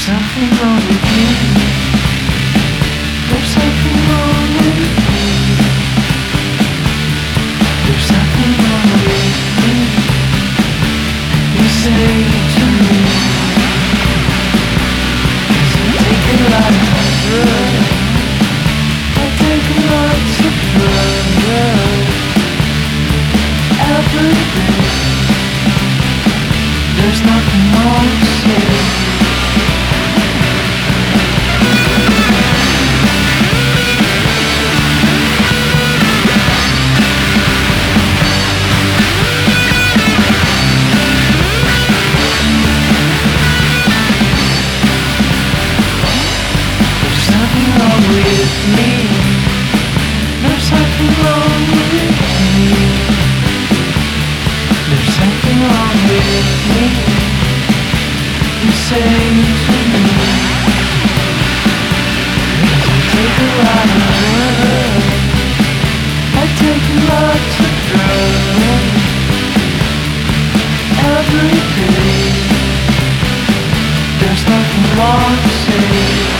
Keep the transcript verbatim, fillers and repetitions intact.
something wrong with me. There's something wrong with me. There's something wrong with me. You say to me, 'cause I take a lot of drugs. I take lots of drugs every day. There's nothing more to say. There's something wrong with me. There's something wrong with me. There's something wrong with me. You say to me, 'cause I take a lot of drugs. I take lots of drugs every day. There's nothing wrong to say.